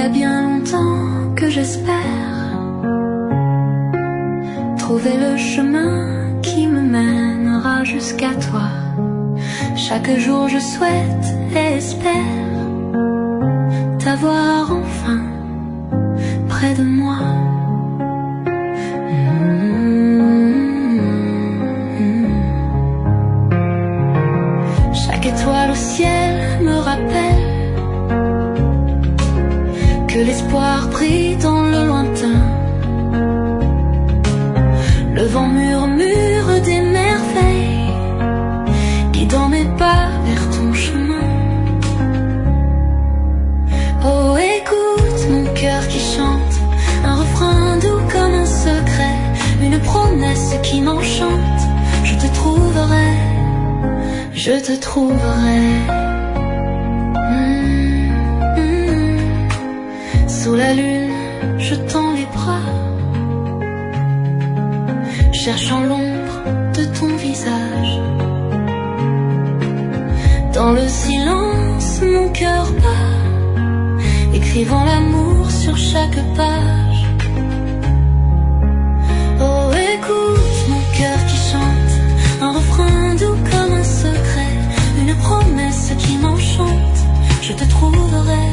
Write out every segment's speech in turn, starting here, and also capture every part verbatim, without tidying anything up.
a bien longtemps que j'espère trouver le chemin qui me mènera jusqu'à toi. Chaque jour je souhaite et espère t'avoir enfin près de moi. Chaque étoile au ciel me rappelle que l'espoir brille dans le lointain. Le vent murmure des merveilles qui dans mes pas vers ton chemin. Oh, écoute mon cœur qui chante un refrain doux comme un secret, une promesse qui m'enchante. Je te trouverai, je te trouverai. Mmh, mmh. Sous la lune, je tends les bras, cherchant l'ombre de ton visage. Dans le silence, mon cœur bat, écrivant l'amour sur chaque page. Oh, écoute mon cœur qui chante un refrain doux comme un secret, une promesse qui m'enchante. Je te trouverai.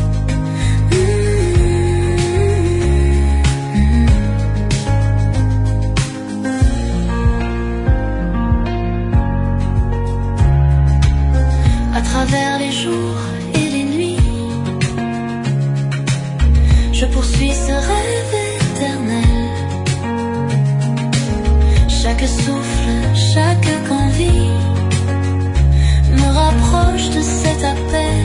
À travers les jours et les nuits, je poursuis ce rêve éternel. Chaque souffle, chaque envie me rapproche de cet appel.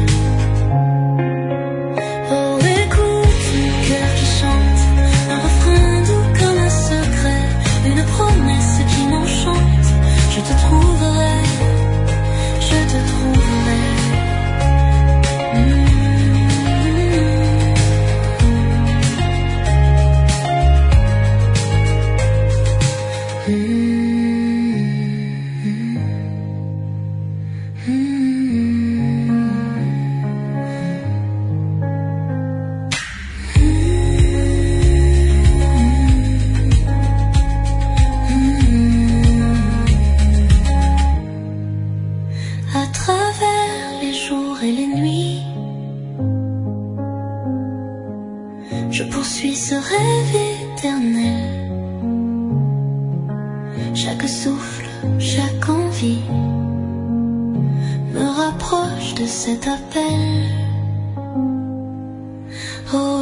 Oh, écoute mon cœur qui chante un refrain doux comme un secret, une promesse qui m'enchante. Je te trouverai, je te trouverai. Mmh. Mmh. À travers les jours et les nuits, je poursuis ce rêve éternel. Chaque souffle, chaque envie me rapproche de cet appel. Oh,